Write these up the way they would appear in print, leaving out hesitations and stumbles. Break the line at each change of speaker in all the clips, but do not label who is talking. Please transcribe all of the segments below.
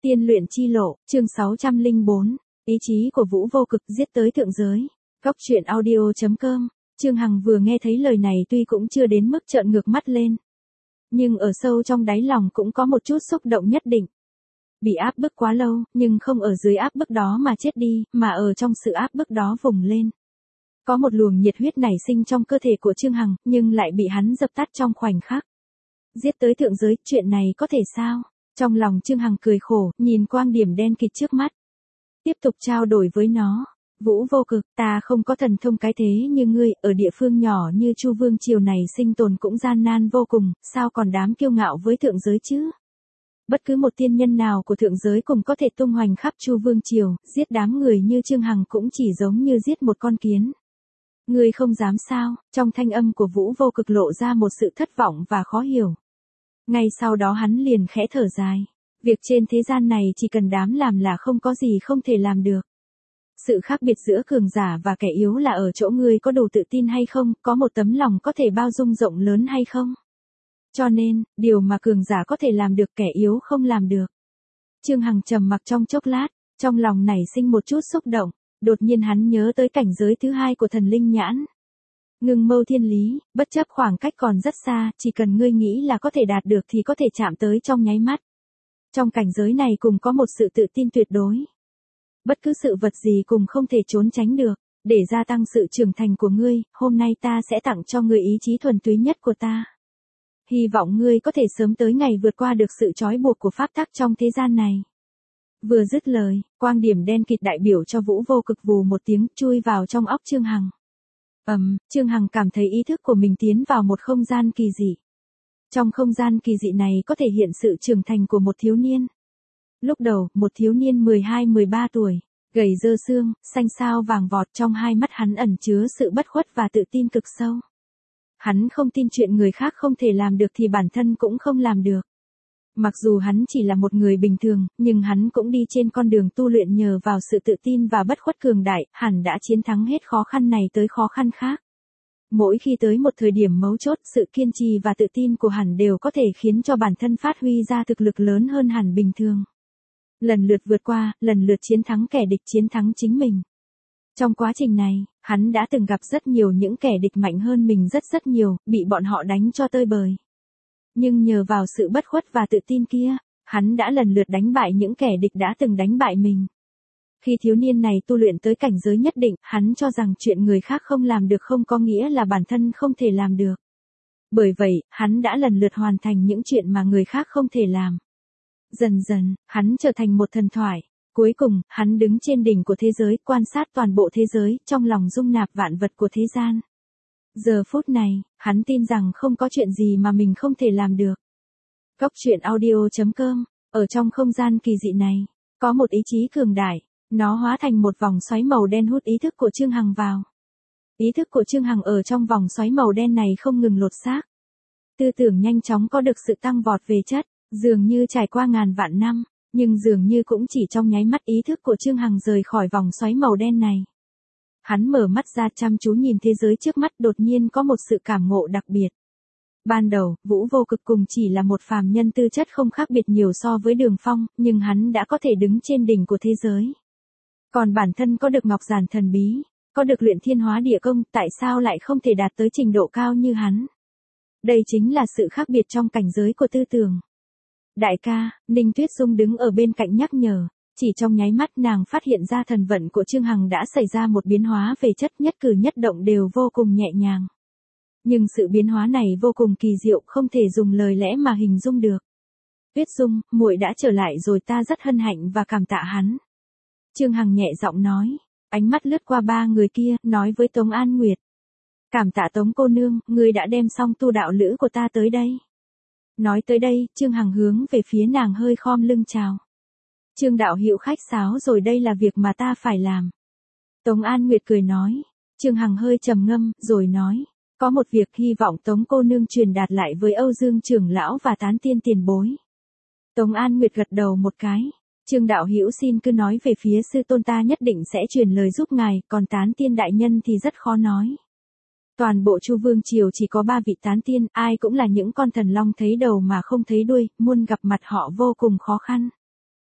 Tiên luyện chi lộ, chương 604, ý chí của Vũ Vô Cực giết tới thượng giới. Góc truyện audio.com, Trương Hằng vừa nghe thấy lời này tuy cũng chưa đến mức trợn ngược mắt lên. Nhưng ở sâu trong đáy lòng cũng có một chút xúc động nhất định. Bị áp bức quá lâu, nhưng không ở dưới áp bức đó mà chết đi, mà ở trong sự áp bức đó vùng lên. Có một luồng nhiệt huyết nảy sinh trong cơ thể của Trương Hằng, nhưng lại bị hắn dập tắt trong khoảnh khắc. Giết tới thượng giới, chuyện này có thể sao? Trong lòng Trương Hằng cười khổ, nhìn quang điểm đen kịt trước mắt. Tiếp tục trao đổi với nó. Vũ Vô Cực, ta không có thần thông cái thế như ngươi, ở địa phương nhỏ như Chu Vương Triều này sinh tồn cũng gian nan vô cùng, sao còn dám kiêu ngạo với thượng giới chứ? Bất cứ một tiên nhân nào của thượng giới cũng có thể tung hoành khắp Chu Vương Triều, giết đám người như Trương Hằng cũng chỉ giống như giết một con kiến. Ngươi không dám sao? Trong thanh âm của Vũ Vô Cực lộ ra một sự thất vọng và khó hiểu. Ngay sau đó hắn liền khẽ thở dài. Việc trên thế gian này chỉ cần dám làm là không có gì không thể làm được. Sự khác biệt giữa cường giả và kẻ yếu là ở chỗ ngươi có đủ tự tin hay không, có một tấm lòng có thể bao dung rộng lớn hay không. Cho nên, điều mà cường giả có thể làm được kẻ yếu không làm được. Trương Hằng trầm mặc trong chốc lát, trong lòng nảy sinh một chút xúc động, đột nhiên hắn nhớ tới cảnh giới thứ hai của thần linh nhãn. Ngưng mâu thiên lý, bất chấp khoảng cách còn rất xa, chỉ cần ngươi nghĩ là có thể đạt được thì có thể chạm tới trong nháy mắt. Trong cảnh giới này cùng có một sự tự tin tuyệt đối. Bất cứ sự vật gì cùng không thể trốn tránh được. Để gia tăng sự trưởng thành của ngươi, hôm nay ta sẽ tặng cho ngươi ý chí thuần túy nhất của ta. Hy vọng ngươi có thể sớm tới ngày vượt qua được sự trói buộc của pháp tắc trong thế gian này. Vừa dứt lời, quang điểm đen kịt đại biểu cho Vũ Vô Cực vù một tiếng chui vào trong óc Trương Hằng. Trương Hằng cảm thấy ý thức của mình tiến vào một không gian kỳ dị. Trong không gian kỳ dị này có thể hiện sự trưởng thành của một thiếu niên. Lúc đầu, một thiếu niên 12-13 tuổi, gầy dơ xương, xanh xao vàng vọt, trong hai mắt hắn ẩn chứa sự bất khuất và tự tin cực sâu. Hắn không tin chuyện người khác không thể làm được thì bản thân cũng không làm được. Mặc dù hắn chỉ là một người bình thường, nhưng hắn cũng đi trên con đường tu luyện nhờ vào sự tự tin và bất khuất cường đại, hẳn đã chiến thắng hết khó khăn này tới khó khăn khác. Mỗi khi tới một thời điểm mấu chốt, sự kiên trì và tự tin của hẳn đều có thể khiến cho bản thân phát huy ra thực lực lớn hơn hẳn bình thường. Lần lượt vượt qua, lần lượt chiến thắng kẻ địch, chiến thắng chính mình. Trong quá trình này, hắn đã từng gặp rất nhiều những kẻ địch mạnh hơn mình rất nhiều, bị bọn họ đánh cho tơi bời. Nhưng nhờ vào sự bất khuất và tự tin kia, hắn đã lần lượt đánh bại những kẻ địch đã từng đánh bại mình. Khi thiếu niên này tu luyện tới cảnh giới nhất định, hắn cho rằng chuyện người khác không làm được không có nghĩa là bản thân không thể làm được. Bởi vậy, hắn đã lần lượt hoàn thành những chuyện mà người khác không thể làm. Dần dần, hắn trở thành một thần thoại. Cuối cùng, hắn đứng trên đỉnh của thế giới, quan sát toàn bộ thế giới, trong lòng dung nạp vạn vật của thế gian. Giờ phút này, hắn tin rằng không có chuyện gì mà mình không thể làm được. Góc truyện audio.com, ở trong không gian kỳ dị này, có một ý chí cường đại, nó hóa thành một vòng xoáy màu đen hút ý thức của Trương Hằng vào. Ý thức của Trương Hằng ở trong vòng xoáy màu đen này không ngừng lột xác. Tư tưởng nhanh chóng có được sự tăng vọt về chất, dường như trải qua ngàn vạn năm, nhưng dường như cũng chỉ trong nháy mắt ý thức của Trương Hằng rời khỏi vòng xoáy màu đen này. Hắn mở mắt ra chăm chú nhìn thế giới trước mắt, đột nhiên có một sự cảm ngộ đặc biệt. Ban đầu, Vũ Vô Cực cùng chỉ là một phàm nhân tư chất không khác biệt nhiều so với Đường Phong, nhưng hắn đã có thể đứng trên đỉnh của thế giới. Còn bản thân có được ngọc giản thần bí, có được luyện thiên hóa địa công, tại sao lại không thể đạt tới trình độ cao như hắn? Đây chính là sự khác biệt trong cảnh giới của tư tưởng. Đại ca, Ninh Tuyết Dung đứng ở bên cạnh nhắc nhở. Chỉ trong nháy mắt nàng phát hiện ra thần vận của Trương Hằng đã xảy ra một biến hóa về chất, nhất cử nhất động đều vô cùng nhẹ nhàng. Nhưng sự biến hóa này vô cùng kỳ diệu, không thể dùng lời lẽ mà hình dung được. Tuyết Dung, muội đã trở lại rồi, ta rất hân hạnh và cảm tạ hắn. Trương Hằng nhẹ giọng nói, ánh mắt lướt qua ba người kia, nói với Tống An Nguyệt. Cảm tạ Tống cô nương, ngươi đã đem xong tu đạo lữ của ta tới đây. Nói tới đây, Trương Hằng hướng về phía nàng hơi khom lưng chào. Trương đạo hữu khách sáo rồi, đây là việc mà ta phải làm. Tống An Nguyệt cười nói. Trương Hằng hơi trầm ngâm, rồi nói. Có một việc hy vọng Tống cô nương truyền đạt lại với Âu Dương trưởng lão và Tán Tiên tiền bối. Tống An Nguyệt gật đầu một cái. Trương đạo hữu xin cứ nói về phía sư tôn, ta nhất định sẽ truyền lời giúp ngài, còn Tán Tiên đại nhân thì rất khó nói. Toàn bộ Chu Vương Triều chỉ có 3 vị Tán Tiên, ai cũng là những con thần long thấy đầu mà không thấy đuôi, muốn gặp mặt họ vô cùng khó khăn.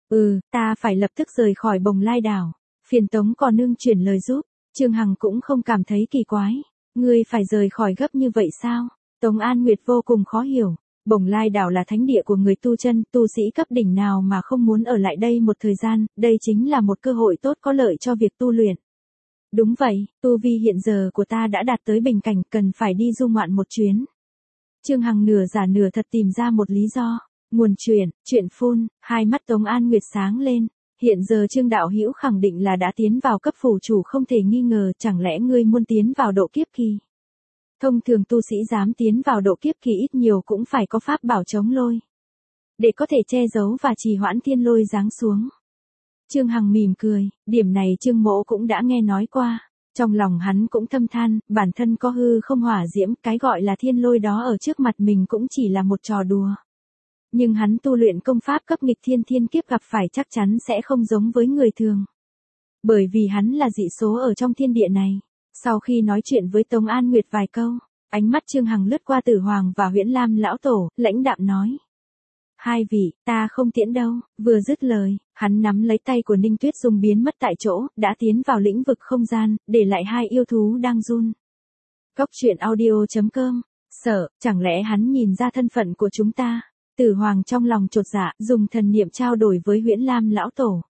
Ta phải lập tức rời khỏi Bồng Lai đảo. Phiền Tống cô nương chuyển lời giúp. Trương Hằng cũng không cảm thấy kỳ quái. Ngươi phải rời khỏi gấp như vậy sao? Tống An Nguyệt vô cùng khó hiểu. Bồng Lai đảo là thánh địa của người tu chân, tu sĩ cấp đỉnh nào mà không muốn ở lại đây một thời gian, đây chính là một cơ hội tốt có lợi cho việc tu luyện. Đúng vậy, tu vi hiện giờ của ta đã đạt tới bình cảnh, cần phải đi du ngoạn một chuyến. Trương Hằng nửa giả nửa thật tìm ra một lý do. Nguồn chuyện phun, hai mắt Tống An Nguyệt sáng lên. Hiện giờ Trương đạo hữu khẳng định là đã tiến vào cấp phủ chủ không thể nghi ngờ, chẳng lẽ ngươi muốn tiến vào độ kiếp kỳ? Thông thường tu sĩ dám tiến vào độ kiếp kỳ ít nhiều cũng phải có pháp bảo chống lôi, để có thể che giấu và trì hoãn thiên lôi giáng xuống. Trương Hằng mỉm cười, điểm này Trương Mỗ cũng đã nghe nói qua. Trong lòng hắn cũng thâm than, bản thân có hư không hỏa diễm, cái gọi là thiên lôi đó ở trước mặt mình cũng chỉ là một trò đùa. Nhưng hắn tu luyện công pháp cấp nghịch thiên thiên kiếp gặp phải chắc chắn sẽ không giống với người thường. Bởi vì hắn là dị số ở trong thiên địa này. Sau khi nói chuyện với Tống An Nguyệt vài câu, ánh mắt Trương Hằng lướt qua Tử Hoàng và Huyễn Lam lão tổ, lãnh đạm nói. Hai vị, ta không tiễn đâu. Vừa dứt lời, hắn nắm lấy tay của Ninh Tuyết Dung biến mất tại chỗ, đã tiến vào lĩnh vực không gian, để lại hai yêu thú đang run. Cốc truyện audio.com. Sợ, chẳng lẽ hắn nhìn ra thân phận của chúng ta? Tử Hoàng trong lòng chột dạ, dùng thần niệm trao đổi với Huyễn Lam lão tổ.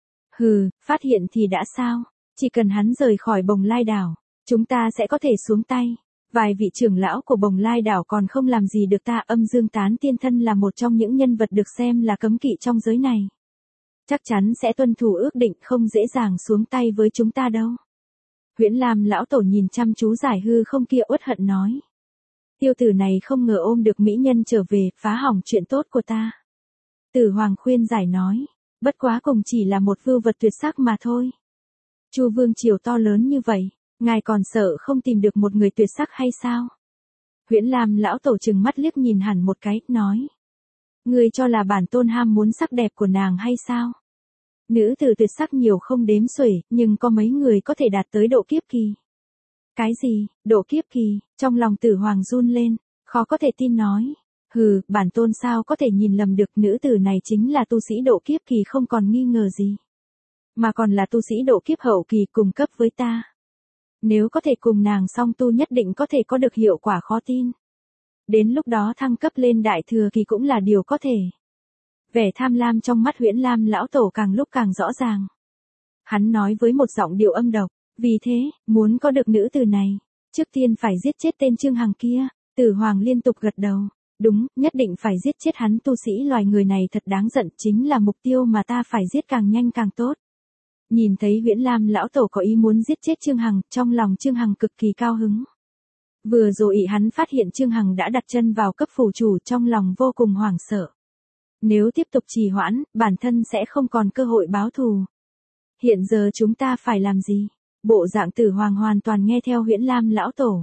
Phát hiện thì đã sao? Chỉ cần hắn rời khỏi Bồng Lai đảo, chúng ta sẽ có thể xuống tay. Vài vị trưởng lão của Bồng Lai đảo còn không làm gì được ta. Âm Dương Tán Tiên Thân là một trong những nhân vật được xem là cấm kỵ trong giới này. Chắc chắn sẽ tuân thủ ước định, không dễ dàng xuống tay với chúng ta đâu. Huyễn Lam lão tổ nhìn chăm chú giải hư không kia uất hận nói. Tiêu tử này không ngờ ôm được mỹ nhân trở về, phá hỏng chuyện tốt của ta. Tử Hoàng khuyên giải nói. Bất quá cùng chỉ là một vưu vật tuyệt sắc mà thôi. Chu vương triều to lớn như vậy, ngài còn sợ không tìm được một người tuyệt sắc hay sao? Huyễn Lam lão tổ trừng mắt liếc nhìn hẳn một cái, nói. Ngươi cho là bản tôn ham muốn sắc đẹp của nàng hay sao? Nữ tử tuyệt sắc nhiều không đếm xuể, nhưng có mấy người có thể đạt tới độ kiếp kỳ. Cái gì, độ kiếp kỳ? Trong lòng Tử Hoàng run lên, khó có thể tin nói. Bản tôn sao có thể nhìn lầm được, nữ tử này chính là tu sĩ độ kiếp kỳ không còn nghi ngờ gì. Mà còn là tu sĩ độ kiếp hậu kỳ cùng cấp với ta. Nếu có thể cùng nàng song tu nhất định có thể có được hiệu quả khó tin. Đến lúc đó thăng cấp lên đại thừa kỳ cũng là điều có thể. Vẻ tham lam trong mắt Huyễn Lam lão tổ càng lúc càng rõ ràng. Hắn nói với một giọng điệu âm độc, vì thế, muốn có được nữ tử này, trước tiên phải giết chết tên Trương Hằng kia. Tử Hoàng liên tục gật đầu. Đúng, nhất định phải giết chết hắn, tu sĩ loài người này thật đáng giận, chính là mục tiêu mà ta phải giết càng nhanh càng tốt. Nhìn thấy Huyễn Lam lão tổ có ý muốn giết chết Trương Hằng, trong lòng Trương Hằng cực kỳ cao hứng. Vừa rồi hắn phát hiện Trương Hằng đã đặt chân vào cấp phủ chủ, trong lòng vô cùng hoảng sợ. Nếu tiếp tục trì hoãn, bản thân sẽ không còn cơ hội báo thù. Hiện giờ chúng ta phải làm gì? Bộ dạng Tử Hoàng hoàn toàn nghe theo Huyễn Lam lão tổ.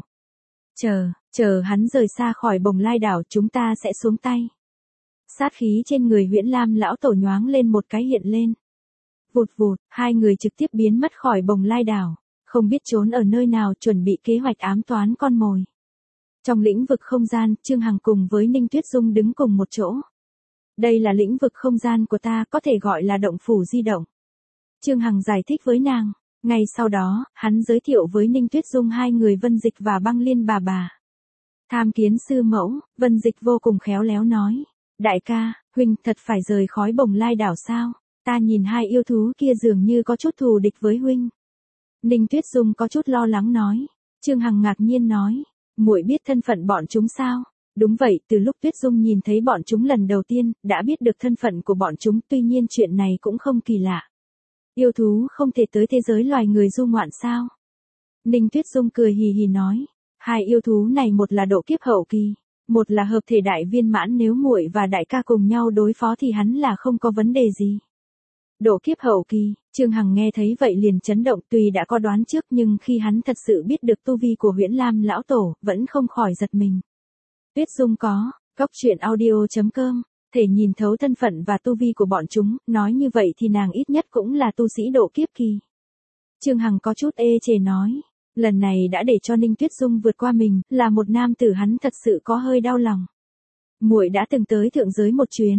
Chờ hắn rời xa khỏi Bồng Lai đảo chúng ta sẽ xuống tay. Sát khí trên người Huyễn Lam lão tổ nhoáng lên một cái hiện lên. Vụt vụt, hai người trực tiếp biến mất khỏi Bồng Lai đảo, không biết trốn ở nơi nào, chuẩn bị kế hoạch ám toán con mồi. Trong lĩnh vực không gian, Trương Hằng cùng với Ninh Tuyết Dung đứng cùng một chỗ. Đây là lĩnh vực không gian của ta, có thể gọi là động phủ di động. Trương Hằng giải thích với nàng. Ngay sau đó, hắn giới thiệu với Ninh Tuyết Dung hai người Vân Dịch và Băng Liên bà. Tham kiến sư mẫu. Vân Dịch vô cùng khéo léo nói. Đại ca, huynh thật phải rời khỏi Bồng Lai đảo sao? Ta nhìn hai yêu thú kia dường như có chút thù địch với huynh. Ninh Tuyết Dung có chút lo lắng nói. Trương Hằng ngạc nhiên nói. Muội biết thân phận bọn chúng sao? Đúng vậy, từ lúc Tuyết Dung nhìn thấy bọn chúng lần đầu tiên, đã biết được thân phận của bọn chúng, tuy nhiên chuyện này cũng không kỳ lạ. Yêu thú không thể tới thế giới loài người du ngoạn sao? Ninh Tuyết Dung cười hì hì nói. Hai yêu thú này một là độ kiếp hậu kỳ, một là hợp thể đại viên mãn, nếu muội và đại ca cùng nhau đối phó thì hắn là không có vấn đề gì. Độ kiếp hậu kỳ, Trương Hằng nghe thấy vậy liền chấn động, tuy đã có đoán trước nhưng khi hắn thật sự biết được tu vi của Huyễn Lam lão tổ, vẫn không khỏi giật mình. Tuyết Dung có, cốc truyện audio.com, thể nhìn thấu thân phận và tu vi của bọn chúng, nói như vậy thì nàng ít nhất cũng là tu sĩ độ kiếp kỳ. Trương Hằng có chút ê chề nói, lần này đã để cho Ninh Tuyết Dung vượt qua mình, là một nam tử hắn thật sự có hơi đau lòng. Muội đã từng tới thượng giới một chuyến,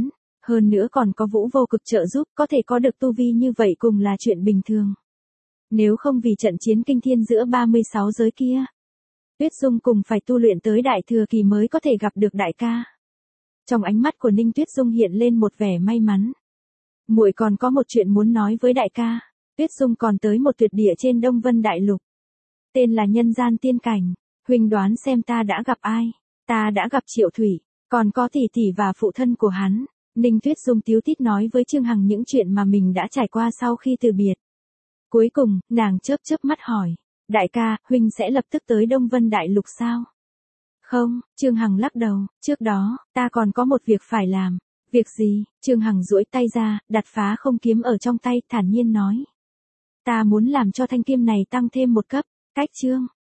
Hơn nữa còn có Vũ Vô Cực trợ giúp, có thể có được tu vi như vậy cùng là chuyện bình thường. Nếu không vì trận chiến kinh thiên giữa 36 giới kia, Tuyết Dung cùng phải tu luyện tới đại thừa kỳ mới có thể gặp được đại ca. Trong ánh mắt của Ninh Tuyết Dung hiện lên một vẻ may mắn. Muội còn có một chuyện muốn nói với đại ca. Tuyết Dung còn tới một tuyệt địa trên Đông Vân Đại Lục. Tên là Nhân Gian Tiên Cảnh. Huynh đoán xem ta đã gặp ai? Ta đã gặp Triệu Thủy, còn có tỷ tỷ và phụ thân của hắn. Ninh Tuyết Dung tíu tít nói với Trương Hằng những chuyện mà mình đã trải qua sau khi từ biệt. Cuối cùng, nàng chớp chớp mắt hỏi. Đại ca, huynh sẽ lập tức tới Đông Vân Đại Lục sao? Không, Trương Hằng lắc đầu, trước đó, ta còn có một việc phải làm. Việc gì? Trương Hằng duỗi tay ra, đặt Phá Không kiếm ở trong tay, thản nhiên nói. Ta muốn làm cho thanh kiếm này tăng thêm một cấp. Cách chương.